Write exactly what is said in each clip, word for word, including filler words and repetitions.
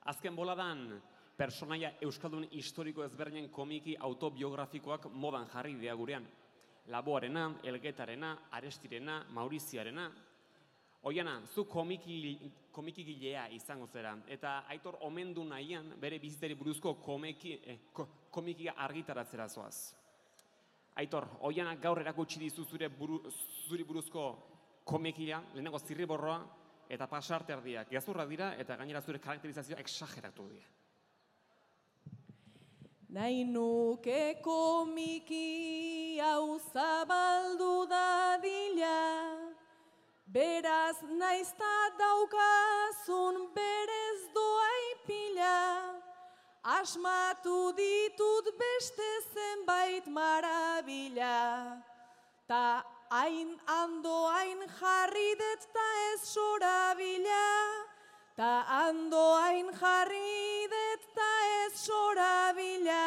Azken boladan, personaia euskaldun historiko ezberdinen komiki autobiografikoak modan jarri dira gurean. Laboarena, Elgetarena, Arestirena, Mauriziarena. Oiana, zu komikigilea izango zera, eta Aitor omendu nahian bere bizitzari buruzko komikia argitaratzera zoaz. Aitor, Oiana gaur erakutsi dizu zure buruzko komikia, lehenengo zirriborroa, eta pasarte erdiak. Gezurrak dira, eta gainera zure karakterizazioa exageratu dira. Nahi nuke komiki hau zabaldu dadila, beraz naizta daukazun berez doai pila, asmatu ditut beste zenbait marabila, ta hain ando hain jarri det ta ez sorabila, ta ando hain jarri det ta ez sorabila.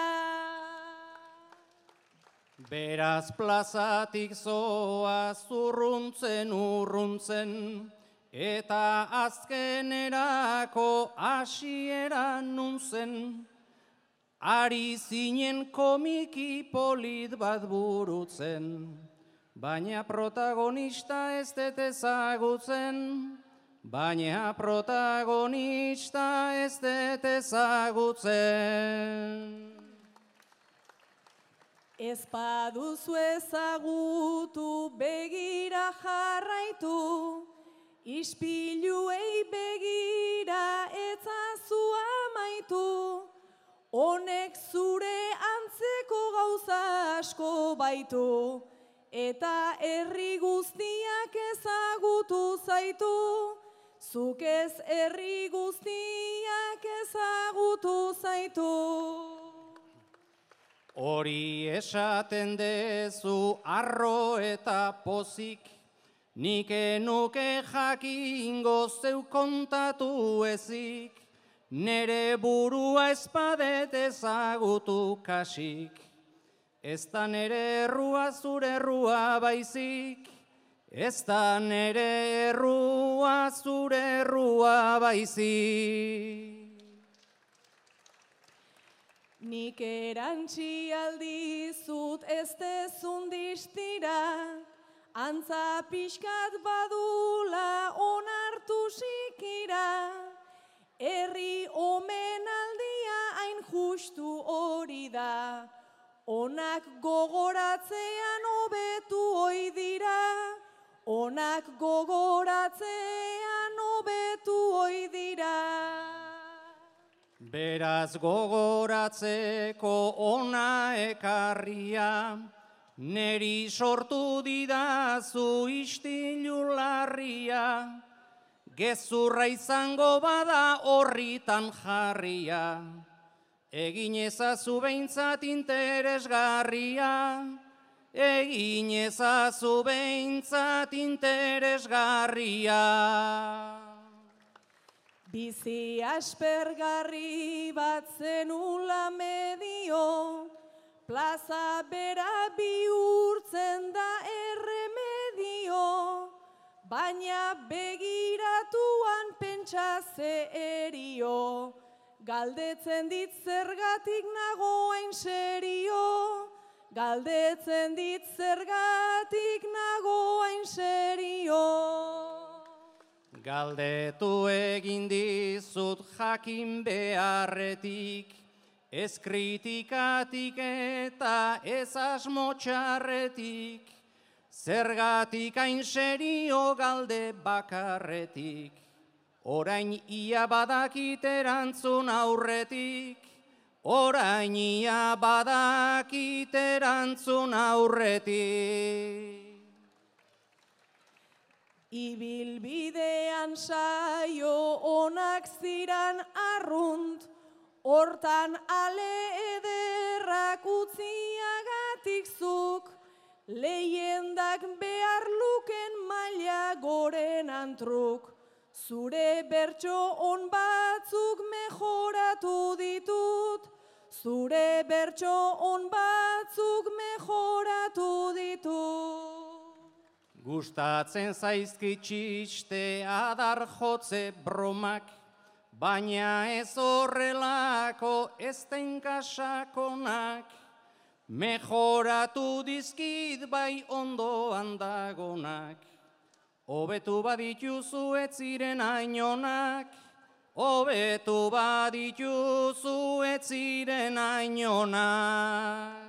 Beraz plazatik zoa zurruntzen urruntzen, eta azkenerako hasieran nuntzen, ari zinen komiki polit bat burutzen, baina protagonista ez dut ezagutzen, baina protagonista ez dut ezagutzen. Ez baduzu ezagutu begira jarraitu, ispiluei begira etzazu amaitu, honek zure antzeko gauza asko baitu, eta herri guztiak ezagutu zaitu, zuk ez herri guztiak ezagutu zaitu. Hori esaten dezu arro eta pozik, nik enuke jakingo zeu kontatu ezik, nere burua espadet ezagutu kasik. Ez da nere errua zure errua baizik, ez da nere errua zure errua baizik. Nik erantzi aldizut ez dezun distira, antza pixkat badula onartu sikira, herri omenaldia hain justu hori da, onak gogoratzean hobetu oi dira, onak gogoratzean hobetu oi dira. Beraz gogoratzeko ona ekarria, neri sortu didazu istilu larria, gezurra izango bada horritan jarria, egin ezazu behintzat interesgarria, egin ezazu behintzat interesgarria. Bizi aspergarri bat zenula medio, plaza bera bihurtzen da erremedio, baina begiratuan pentsa ze erio, galdetzen dit zergatik nago hain serio, galdetzen dit zergatik nago hain serio. Galdetu egin dizut jakin beharretik, ez kritikatik eta ez asmo txarretik, zergatik hain serio galde bakarretik, orain ia badakit erantzun aurretik, orain ia badakit erantzun aurretik. Ibilbidean saio onak ziran arrunt, hortan ale ederrak utziagatik zuk, lehendak behar luken maila gorenan truk, zure bertso on batzuk mejoratu ditut, zure bertso on batzuk mejoratu ditut. Gustatzen zaizkit txiste adar jotze bromak, baina ez horrelako ez tenkasakonak, mejoratu dizkit bai ondoan dagonak, hobetu badituzu ez ziren ainonak, hobetu badituzu ez ziren ainonak.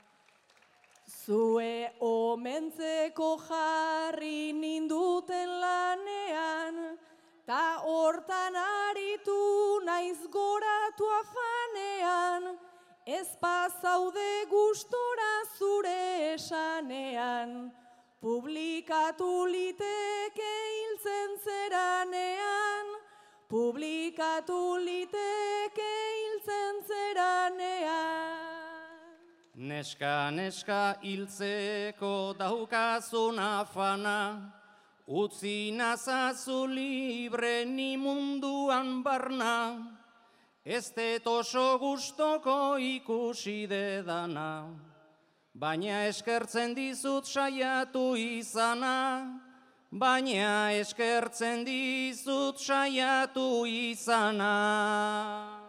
Zue omentzeko jarri ninduten lanean, ta hortan aritu naiz goratu afanean, ez pasaude gustora zure esanean, publikatu liteke hiltzen zeranean, publikatu liteke hiltzen zeranean. Neska, neska, hiltzeko daukazun afana, utzi nazazu libre ni munduan barna, ez det oso gustoko ikusi dedana, baina eskertzen dizut saiatu izana, baina eskertzen dizut saiatu izana.